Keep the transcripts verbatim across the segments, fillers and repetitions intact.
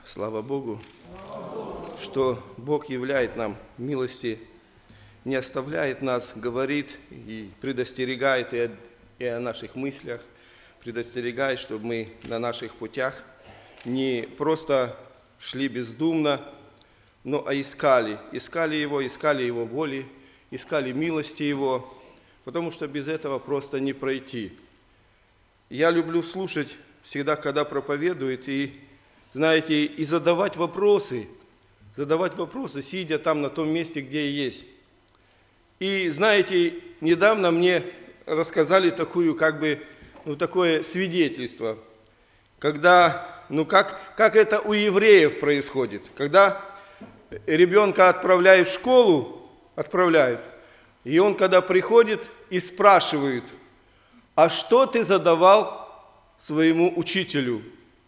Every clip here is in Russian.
Слава Богу, что Бог являет нам милости, не оставляет нас, говорит и предостерегает и о, и о наших мыслях, предостерегает, чтобы мы на наших путях не просто шли бездумно, но а искали, искали Его, искали Его воли, искали милости Его, потому что без этого просто не пройти. Я люблю слушать всегда, когда проповедует, и, знаете, и задавать вопросы, задавать вопросы, сидя там на том месте, где я есть. И, знаете, недавно мне рассказали такую, как бы, ну, такое свидетельство, когда, ну, как, как это у евреев происходит, когда ребенка отправляют в школу, отправляют, и он, когда приходит и спрашивает: а что ты задавал своему учителю?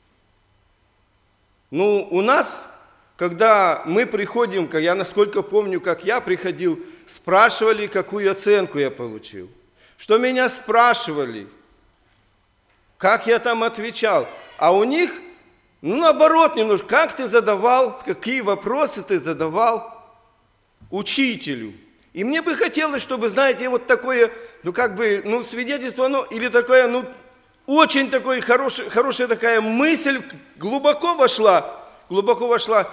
Ну, у нас, когда мы приходим, я насколько помню, как я приходил, спрашивали, какую оценку я получил. Что меня спрашивали, как я там отвечал. А у них, ну, наоборот немножко, как ты задавал, какие вопросы ты задавал учителю. И мне бы хотелось, чтобы, знаете, вот такое, ну, как бы, ну, свидетельство, ну, или такое, ну, очень такой хороший, хорошая такая мысль глубоко вошла, глубоко вошла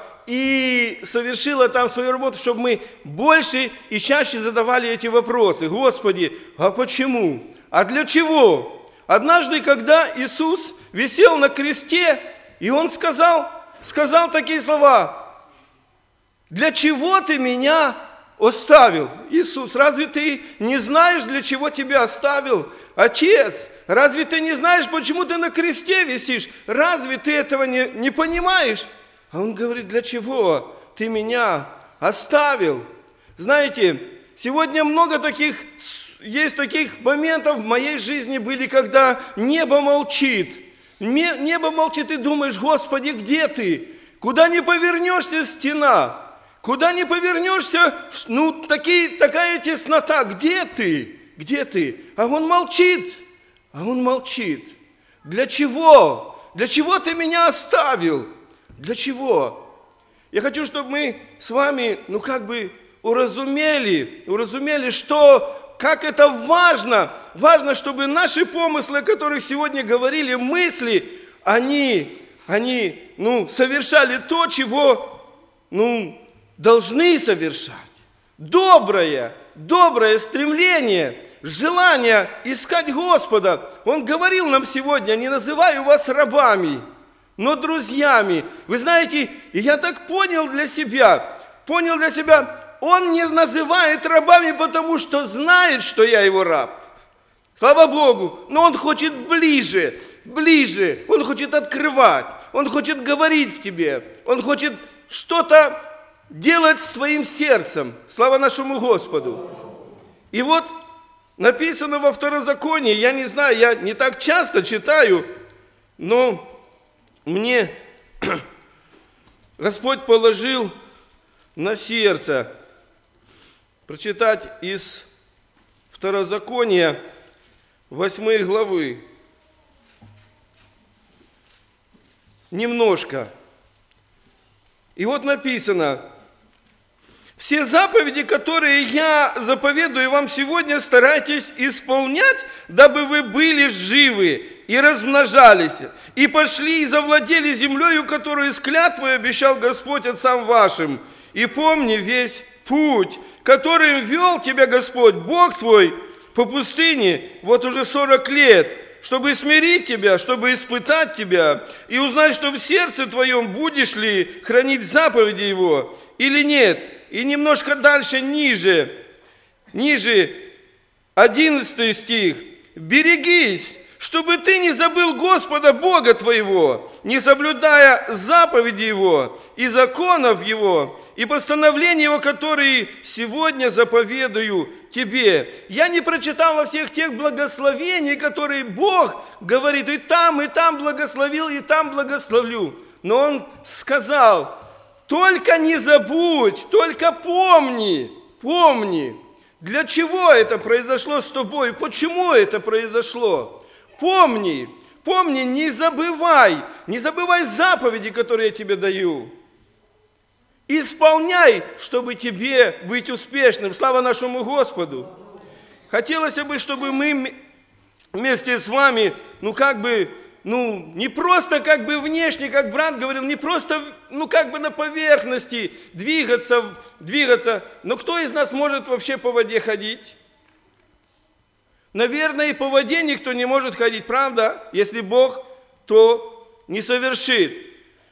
и совершила там свою работу, чтобы мы больше и чаще задавали эти вопросы. Господи, а почему? А для чего? Однажды, когда Иисус висел на кресте, и Он сказал, сказал такие слова: для чего ты меня оставил? Иисус, разве ты не знаешь, для чего тебя оставил Отец? Разве ты не знаешь, почему ты на кресте висишь? Разве ты этого не, не понимаешь? А Он говорит: для чего ты меня оставил? Знаете, сегодня много таких, есть таких моментов в моей жизни были, когда небо молчит. Небо молчит, и думаешь: Господи, где ты? Куда ни повернешься, стена. Куда ни повернешься, ну, такие, такая теснота. Где ты? Где ты? А Он молчит. А Он молчит. Для чего? Для чего ты меня оставил? Для чего? Я хочу, чтобы мы с вами, ну, как бы уразумели, уразумели, что, как это важно, важно, чтобы наши помыслы, о которых сегодня говорили, мысли, они, они, ну, совершали то, чего, ну, должны совершать. Доброе, доброе стремление, желание искать Господа. Он говорил нам сегодня: не называю вас рабами, но друзьями. Вы знаете, и я так понял для себя, понял для себя, Он не называет рабами, потому что знает, что я его раб. Слава Богу, но Он хочет ближе, ближе, Он хочет открывать, Он хочет говорить к тебе, Он хочет что-то делать с твоим сердцем. Слава нашему Господу. И вот написано во Второзаконии, я не знаю, я не так часто читаю, но мне Господь положил на сердце прочитать из Второзакония восьмой главы немножко. И вот написано: все заповеди, которые я заповедую вам сегодня, старайтесь исполнять, дабы вы были живы и размножались, и пошли и завладели землею, которую с клятвой обещал Господь отцам вашим. И помни весь путь, которым вел тебя Господь, Бог твой, по пустыне вот уже сорок лет, чтобы смирить тебя, чтобы испытать тебя, и узнать, что в сердце твоем будешь ли хранить заповеди Его или нет. И немножко дальше, ниже, ниже, одиннадцатый стих. «Берегись, чтобы ты не забыл Господа Бога твоего, не соблюдая заповеди Его и законов Его, и постановления Его, которые сегодня заповедую тебе». Я не прочитал во всех тех благословений, которые Бог говорит, и там, и там благословил, и там благословлю. Но Он сказал: только не забудь, только помни, помни, для чего это произошло с тобой, почему это произошло. Помни, помни, не забывай, не забывай заповеди, которые я тебе даю. Исполняй, чтобы тебе быть успешным. Слава нашему Господу. Хотелось бы, чтобы мы вместе с вами, ну как бы, ну не просто как бы внешне, как брат говорил, не просто, ну как бы на поверхности двигаться, двигаться. Но кто из нас может вообще по воде ходить? Наверное, и по воде никто не может ходить, правда? Если Бог то не совершит.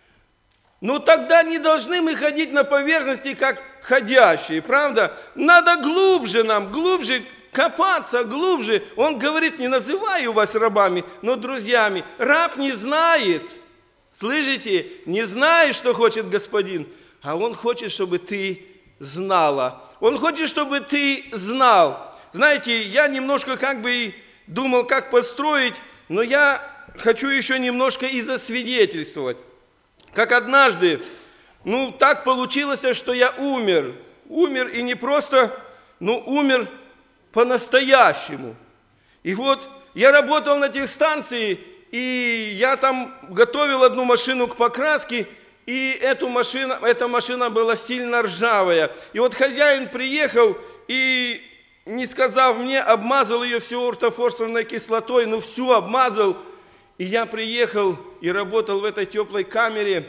Но тогда не должны мы ходить на поверхности, как ходящие, правда? Надо глубже нам, глубже копаться, глубже. Он говорит, не называю вас рабами, но друзьями. Раб не знает, слышите, не знает, что хочет господин, а он хочет, чтобы ты знала. Он хочет, чтобы ты знал. Знаете, я немножко как бы думал, как построить, но я хочу еще немножко и засвидетельствовать. Как однажды, ну так получилось, что я умер. Умер и не просто, но умер по-настоящему. И вот я работал на техстанции, и я там готовил одну машину к покраске, и эту машину, эта машина была сильно ржавая. И вот хозяин приехал и, не сказав мне, обмазал ее всю ортофосфорной кислотой, ну всю обмазал. И я приехал и работал в этой теплой камере,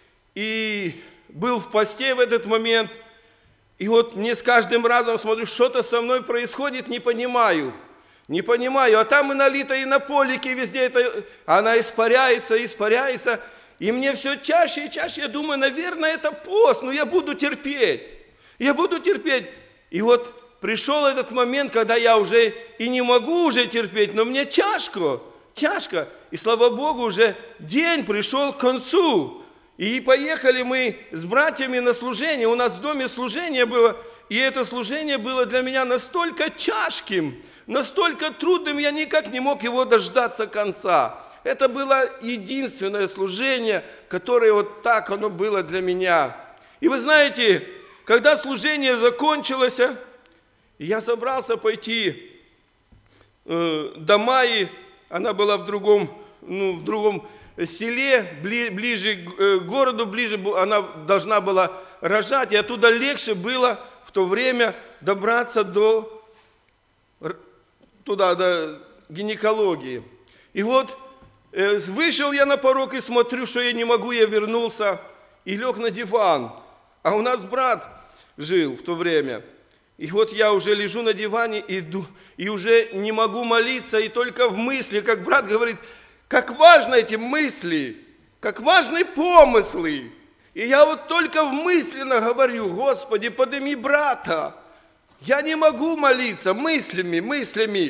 и был в посте в этот момент. И вот мне с каждым разом смотрю, что-то со мной происходит, не понимаю. Не понимаю, а там и налито, и на полике везде это, она испаряется, испаряется. И мне все чаще и чаще, я думаю, наверное, это пост, но я буду терпеть. Я буду терпеть. И вот пришел этот момент, когда я уже и не могу уже терпеть, но мне тяжко. Тяжко, и слава Богу, уже день пришел к концу. И поехали мы с братьями на служение. У нас в доме служение было, и это служение было для меня настолько тяжким, настолько трудным, я никак не мог его дождаться конца. Это было единственное служение, которое вот так оно было для меня. И вы знаете, когда служение закончилось, я собрался пойти э, до Майи. Она была в другом, ну, в другом селе, ближе к городу, ближе она должна была рожать, и оттуда легче было в то время добраться до, туда, до гинекологии. И вот вышел я на порог и смотрю, что я не могу, я вернулся и лег на диван. А у нас брат жил в то время. И вот я уже лежу на диване и, и уже не могу молиться, и только в мысли, как брат говорит, как важны эти мысли, как важны помыслы. И я вот только в мысленно говорю, Господи, подними брата. Я не могу молиться мыслями, мыслями.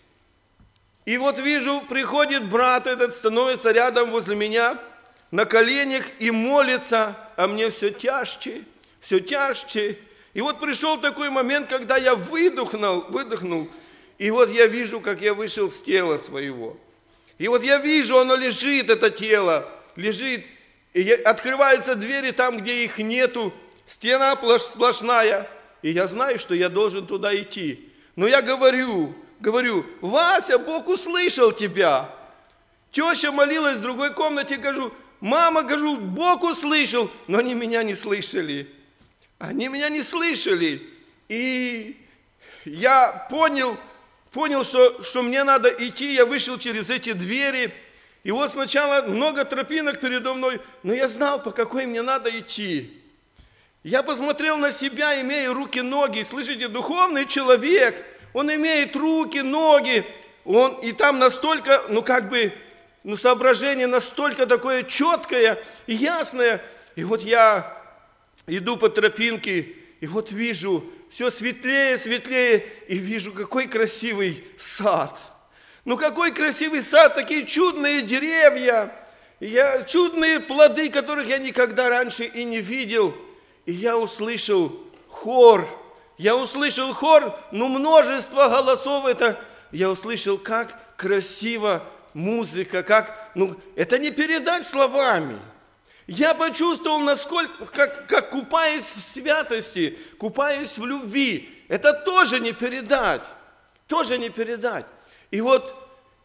И вот вижу, приходит брат этот, становится рядом возле меня, на коленях и молится, а мне все тяжче, все тяжче. И вот пришел такой момент, когда я выдохнул, выдохнул, и вот я вижу, как я вышел с тела своего. И вот я вижу, оно лежит, это тело, лежит, и открываются двери там, где их нету, стена сплошная, и я знаю, что я должен туда идти. Но я говорю, говорю, Вася, Бог услышал тебя. Теща молилась в другой комнате, говорю, мама, говорю, Бог услышал, но они меня не слышали. Они меня не слышали, и я понял, понял, что, что мне надо идти, я вышел через эти двери, и вот сначала много тропинок передо мной, но я знал, по какой мне надо идти. Я посмотрел на себя, имея руки, ноги, слышите, духовный человек, он имеет руки, ноги, он, и там настолько, ну как бы, ну соображение настолько такое четкое и ясное, и вот я иду по тропинке, и вот вижу, все светлее, светлее, и вижу, какой красивый сад. Ну, какой красивый сад, такие чудные деревья, я, чудные плоды, которых я никогда раньше и не видел. И я услышал хор, я услышал хор, ну, множество голосов, это, я услышал, как красиво музыка, как, ну, это не передать словами. Я почувствовал, насколько, как, как купаясь в святости, купаясь в любви. Это тоже не передать, тоже не передать. И вот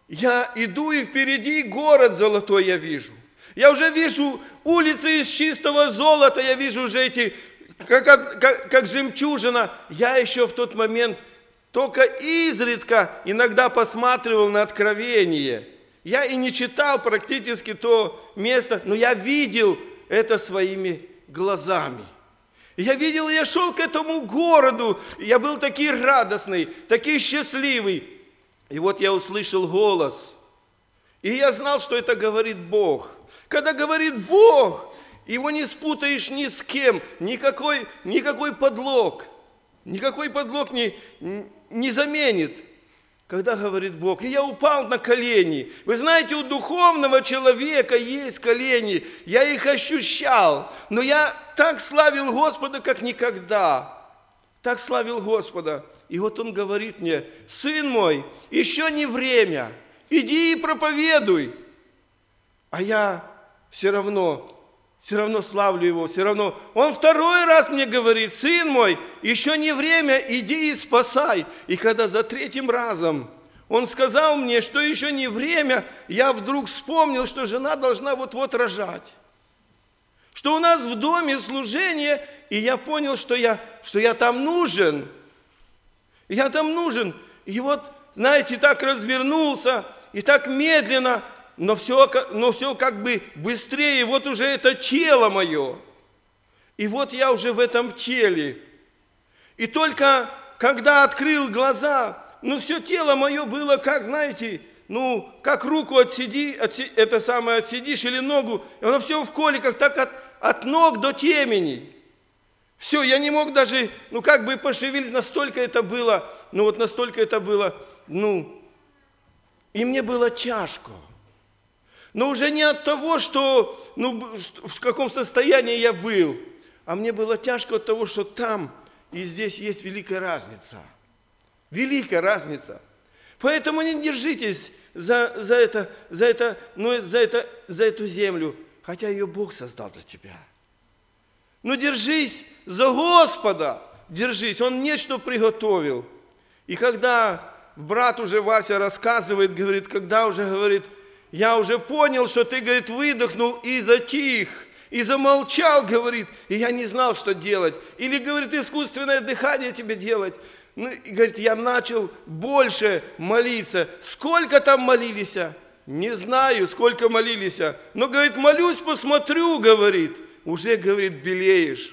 Я иду, и впереди город золотой я вижу. Я уже вижу улицы из чистого золота, я вижу уже эти, как, как, как жемчужина. Я еще в тот момент только изредка иногда посматривал на Откровение. Я и не читал практически то место, но я видел это своими глазами. Я видел, я шел к этому городу, я был такой радостный, такой счастливый. И вот я услышал голос, и я знал, что это говорит Бог. Когда говорит Бог, его не спутаешь ни с кем, никакой, никакой подлог, никакой подлог не, не заменит, когда говорит Бог. И я упал на колени. Вы знаете, у духовного человека есть колени, я их ощущал, но я так славил Господа, как никогда, так славил Господа. И вот он говорит мне: сын мой, еще не время, иди и проповедуй. А я все равно, все равно славлю его, все равно. Он второй раз мне говорит: сын мой, еще не время, иди и спасай. И когда за третьим разом он сказал мне, что еще не время, я вдруг вспомнил, что жена должна вот-вот рожать. Что у нас в доме служение, и я понял, что я, что я там нужен. Я там нужен. И вот, знаете, так развернулся, и так медленно, но все, но все как бы быстрее. Вот уже это тело мое. И вот я уже в этом теле. И только когда открыл глаза, ну все тело мое было как, знаете, ну как руку отсиди, отси, это самое отсидишь или ногу, и оно все в коликах, так от, от ног до темени. Все, я не мог даже, ну как бы пошевелить, настолько это было, ну вот настолько это было, ну, и мне было тяжко. Но уже не от того, что, ну, в каком состоянии я был, а мне было тяжко от того, что там и здесь есть великая разница. Великая разница. Поэтому не держитесь за, за, это, за, это, ну, за, это, за эту землю, хотя ее Бог создал для тебя. Но держись за Господа, держись, Он нечто приготовил. И когда брат уже Вася рассказывает, говорит, когда уже, говорит, я уже понял, что ты, говорит, выдохнул и затих, и замолчал, говорит, и я не знал, что делать. Или, говорит, искусственное дыхание тебе делать. Ну, и, говорит, я начал больше молиться. Сколько там молились? Не знаю, сколько молились. Но, говорит, молюсь, посмотрю, говорит, уже, говорит, белеешь.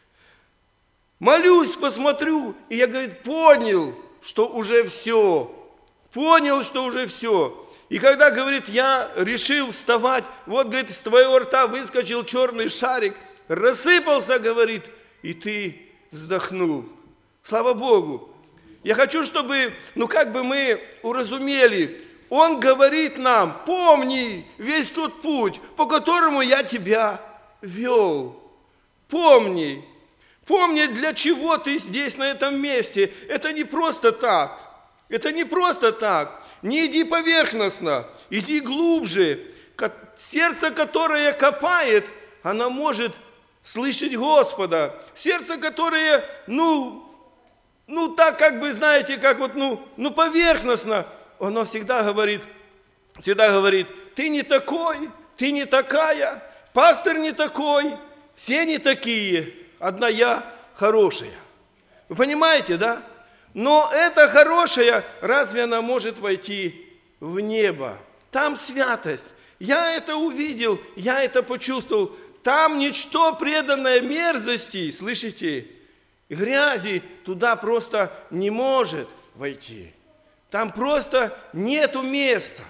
Молюсь, посмотрю, и я, говорит, понял, что уже все. Понял, что уже все. И когда, говорит, я решил вставать, вот, говорит, из твоего рта выскочил черный шарик, рассыпался, говорит, и ты вздохнул. Слава Богу. Я хочу, чтобы, ну как бы мы уразумели, Он говорит нам, помни весь тот путь, по которому я тебя вел. Помни, помни, для чего ты здесь, на этом месте. Это не просто так. Это не просто так. Не иди поверхностно, иди глубже. Сердце, которое копает, оно может слышать Господа. Сердце, которое, ну, ну так как бы, знаете, как вот, ну, ну поверхностно, оно всегда говорит, всегда говорит, ты не такой, ты не такая, пастор не такой, все не такие, одна я хорошая. Вы понимаете, да? Но эта хорошая, разве она может войти в небо? Там святость. Я это увидел, я это почувствовал. Там ничто преданное мерзости, слышите, грязи туда просто не может войти. Там просто нету места.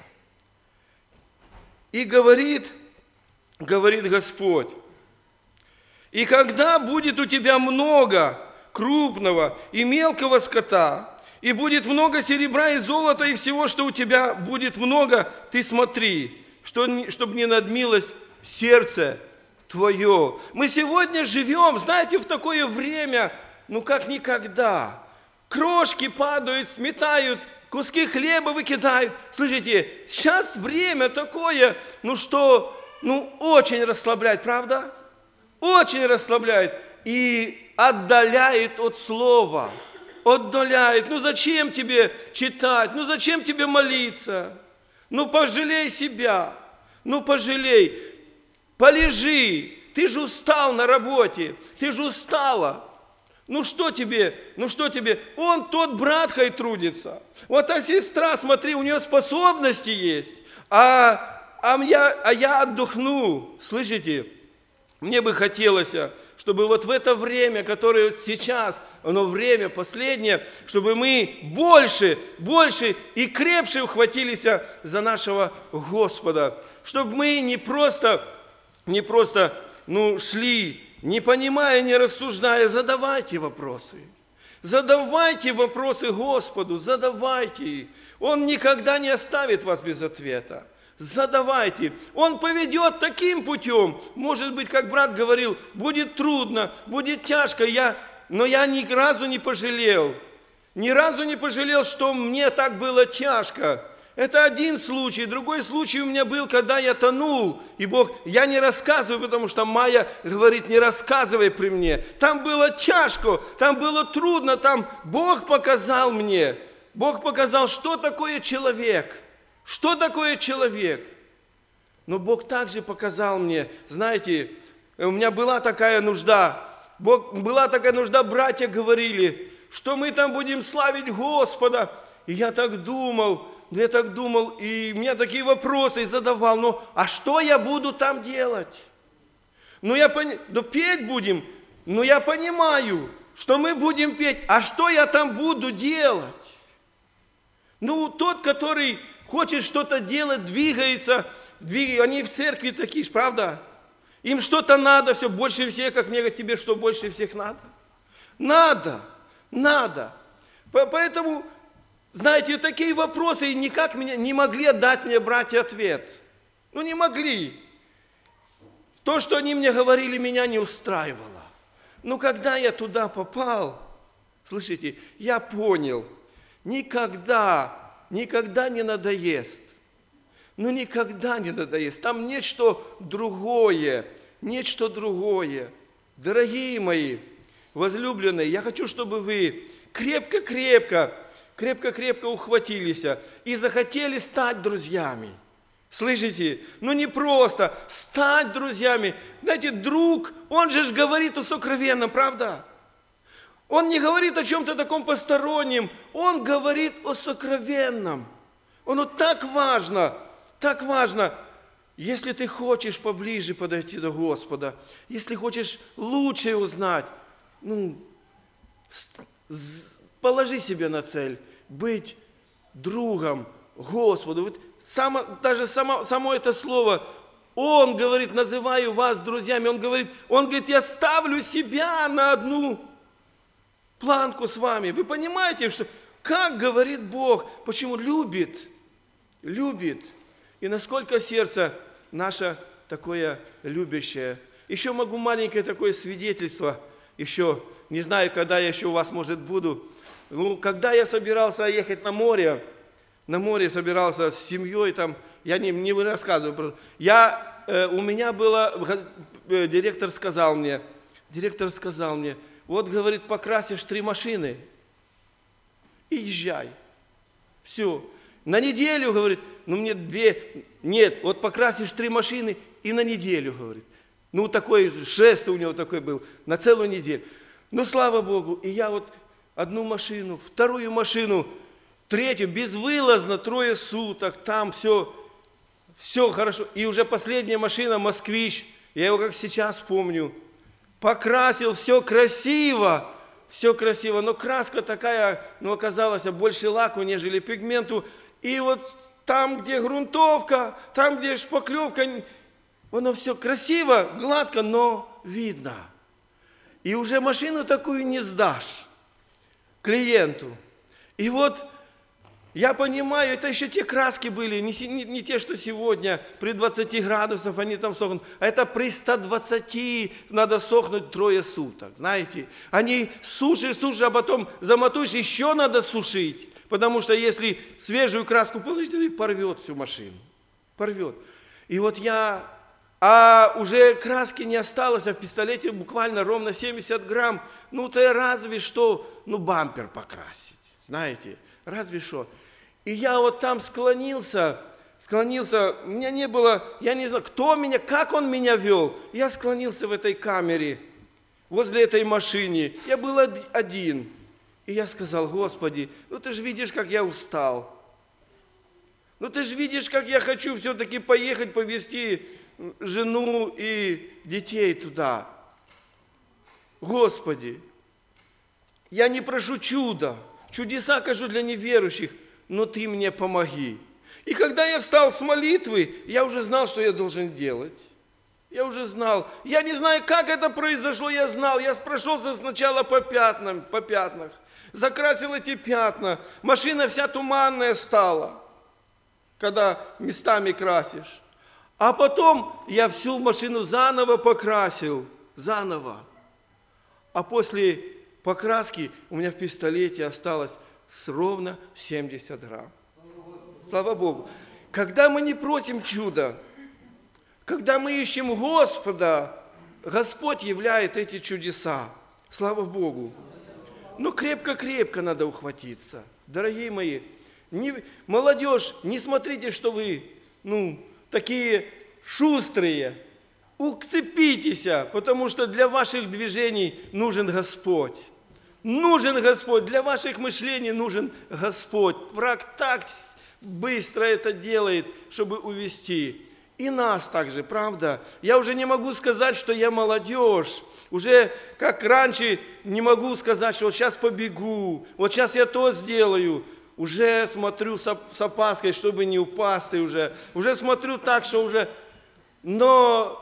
И говорит, говорит Господь, и когда будет у тебя много крупного и мелкого скота, и будет много серебра и золота, и всего, что у тебя будет много, ты смотри, что, чтобы не надмилось сердце твое. Мы сегодня живем, знаете, в такое время, ну как никогда. Крошки падают, сметают, куски хлеба выкидают. Слышите, сейчас время такое, ну что, ну очень расслабляет, правда? Очень расслабляет. И отдаляет от слова, отдаляет. Ну зачем тебе читать, ну зачем тебе молиться? Ну пожалей себя, ну пожалей, полежи, ты же устал на работе, ты же устала. Ну что тебе, ну что тебе, он тот брат хай трудится. Вот та сестра, смотри, у нее способности есть, а, а, я, а я отдохну. Слышите, мне бы хотелось, чтобы вот в это время, которое сейчас, оно время последнее, чтобы мы больше, больше и крепче ухватились за нашего Господа. Чтобы мы не просто, не просто, ну, шли, не понимая, не рассуждая, задавайте вопросы. Задавайте вопросы Господу, задавайте. Он никогда не оставит вас без ответа. Задавайте. Он поведет таким путем. Может быть, как брат говорил, будет трудно, будет тяжко, я, но я ни разу не пожалел. Ни разу не пожалел, что мне так было тяжко. Это один случай. Другой случай у меня был, когда я тонул. И Бог, я не рассказываю, потому что Майя говорит, не рассказывай при мне. Там было тяжко, там было трудно, там Бог показал мне. Бог показал, что такое человек. Что такое человек? Но Бог также показал мне, знаете, у меня была такая нужда. Бог, была такая нужда, братья говорили, что мы там будем славить Господа. И я так думал, я так думал, и мне такие вопросы задавал, ну, а что я буду там делать? Ну, я понимаю, да петь будем, но я понимаю, что мы будем петь, а что я там буду делать? Ну, тот, который хочет что-то делать, двигается, двигается, они в церкви такие, правда? Им что-то надо, все больше всех, как мне говорят, тебе что больше всех надо? Надо, надо. Поэтому... Знаете, такие вопросы никак меня, не могли дать мне братья ответ. Ну, не могли. То, что они мне говорили, меня не устраивало. Но когда я туда попал, слышите, я понял, никогда, никогда не надоест. Ну, никогда не надоест. Там нечто другое, нечто другое. Дорогие мои, возлюбленные, я хочу, чтобы вы крепко-крепко, крепко-крепко ухватились и захотели стать друзьями. Слышите? Ну не просто стать друзьями. Знаете, друг, он же говорит о сокровенном, правда? Он не говорит о чем-то таком постороннем, он говорит о сокровенном. Оно так важно, так важно. Если ты хочешь поближе подойти до Господа, если хочешь лучше узнать, ну, положи себе на цель быть другом Господу. Вот само, даже само, само это слово, Он говорит, называю вас друзьями, Он говорит, Он говорит, я ставлю себя на одну планку с вами. Вы понимаете, что, как говорит Бог, почему любит, любит, и насколько сердце наше такое любящее. Еще могу маленькое такое свидетельство, еще, не знаю, когда я еще у вас, может, буду. Ну, когда я собирался ехать на море, на море собирался с семьей, там, я не, не рассказываю, я, э, у меня было, э, директор сказал мне, директор сказал мне, вот, говорит, покрасишь три машины и езжай. Все. На неделю, говорит, ну мне две, нет, вот покрасишь три машины и на неделю, говорит. Ну, такой жест у него такой был, на целую неделю. Ну, слава Богу, и я вот одну машину, вторую машину, третью, безвылазно, трое суток, там все, все хорошо. И уже последняя машина, «Москвич», я его как сейчас помню, покрасил, все красиво, все красиво, но краска такая, ну, оказалась больше лаку, нежели пигменту. И вот там, где грунтовка, там, где шпаклевка, оно все красиво, гладко, но видно. И уже машину такую не сдашь клиенту. И вот я понимаю, это еще те краски были, не, не, не те, что сегодня при двадцати градусах они там сохнут, а это при ста двадцати надо сохнуть трое суток, знаете. Они сушишь, сушишь, а потом замотуешь, еще надо сушить, потому что если свежую краску положить, порвет всю машину, порвет. И вот я, а уже краски не осталось, а в пистолете буквально ровно семьдесят грамм, ну, то разве что, ну, бампер покрасить, знаете, разве что. И я вот там склонился, склонился, у меня не было, я не знаю, кто меня, как он меня вел. Я склонился в этой камере, возле этой машины. Я был один. И я сказал: Господи, ну ты же видишь, как я устал. Ну ты же видишь, как я хочу все-таки поехать, повезти жену и детей туда. Господи, я не прошу чуда, чудеса кажу для неверующих, но Ты мне помоги. И когда я встал с молитвы, я уже знал, что я должен делать. Я уже знал. Я не знаю, как это произошло, я знал. Я прошелся сначала по пятнам, по пятнах, закрасил эти пятна. Машина вся туманная стала, когда местами красишь. А потом я всю машину заново покрасил, заново. А после покраски у меня в пистолете осталось ровно семьдесят грамм. Слава Богу. Когда мы не просим чуда, когда мы ищем Господа, Господь являет эти чудеса. Слава Богу. Но крепко-крепко надо ухватиться. Дорогие мои, не, молодежь, не смотрите, что вы, ну, такие шустрые. Уцепитесь, потому что для ваших движений нужен Господь. Нужен Господь, для ваших мышлений нужен Господь. Враг так быстро это делает, чтобы увести. И нас также, правда? Я уже не могу сказать, что я молодежь. Уже как раньше не могу сказать, что вот сейчас побегу, вот сейчас я то сделаю. Уже смотрю с опаской, чтобы не упасть уже. Уже смотрю так, что уже... Но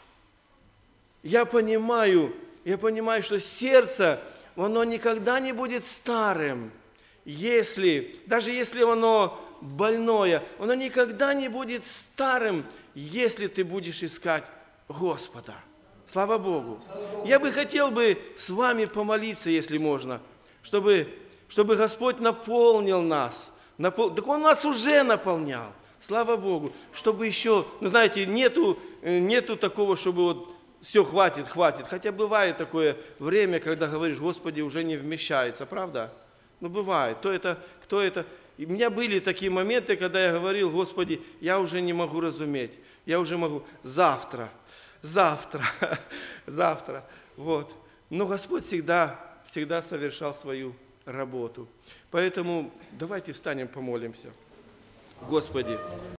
я понимаю, я понимаю, что сердце, оно никогда не будет старым, если, даже если оно больное, оно никогда не будет старым, если ты будешь искать Господа. Слава Богу. Я бы хотел бы с вами помолиться, если можно, чтобы, чтобы Господь наполнил нас. Напол... Так Он нас уже наполнял. Слава Богу. Чтобы еще, ну знаете, нету, нету такого, чтобы вот все, хватит, хватит. Хотя бывает такое время, когда говоришь: Господи, уже не вмещается, правда? Ну бывает. Кто это, кто это? И у меня были такие моменты, когда я говорил: Господи, я уже не могу разуметь. Я уже могу завтра, завтра, завтра. Вот. Но Господь всегда, всегда совершал свою работу. Поэтому давайте встанем, помолимся. Господи.